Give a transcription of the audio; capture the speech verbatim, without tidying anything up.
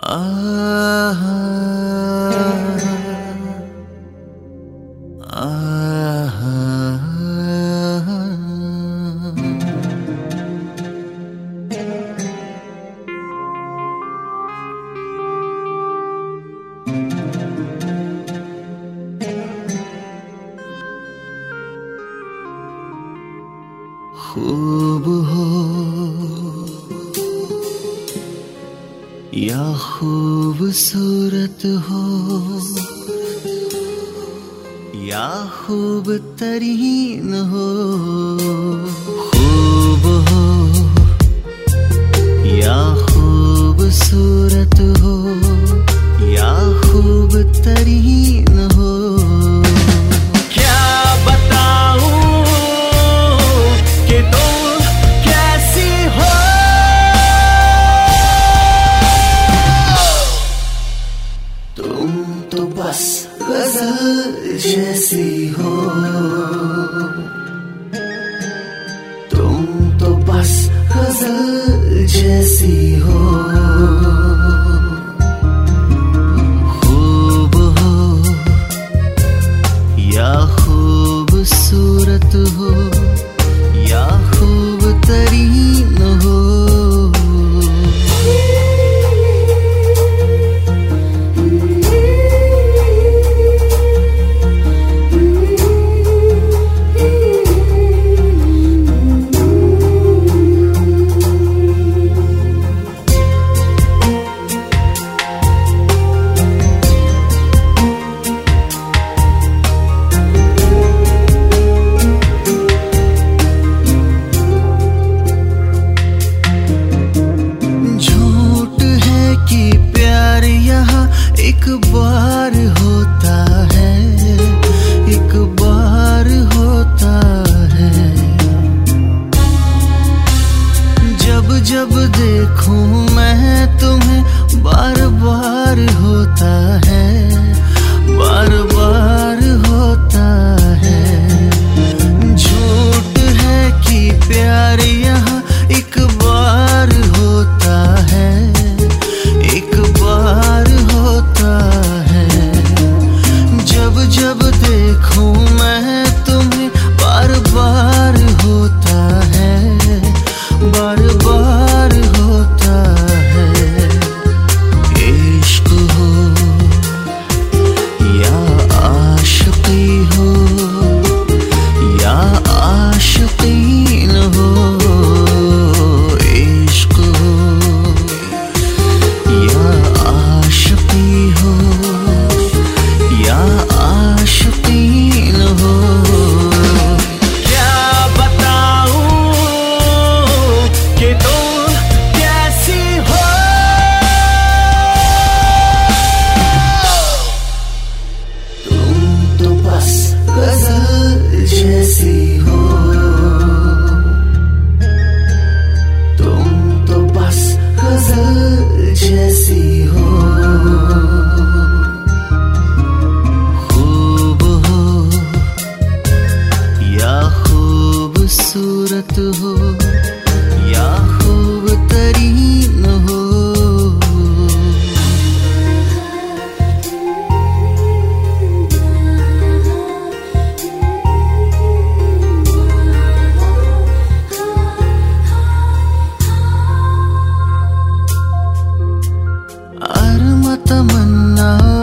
आहा, आहा, खूब हो या खूबसूरत हो या खूब तरीन हो, खूब हो या खूबसूरत हो या खूब तरीन हो, क्या बताऊं कि तुम कैसी हो, तुम तो बस गजल जैसी हो, तुम तो बस गजल जैसी हो, खूब हो या खूबसूरत हो या खूब तरीन हो, एक बार होता है, एक बार होता है, जब जब देखूं मैं तुम्हें बार बार होता है, बार बार होता है, झूठ है कि प्यार यहाँ एक बार होता है, एक बार होता है, जब जब देखूं मैं तुम्हें बार बार होता है, बार बार होता है, इश्क हो या आशिकी हो या आशिकीन हो, इश्क हो या आशिकी हो या आशिकीन हो, क्या बताऊं कि तुम कैसी हो, तुम तो बस गजल जैसी हो, तुम तो बस गजल जैसी हो, खूब हो या खूबसूरत हो या खूब तरीन हो, अरमा तमन्ना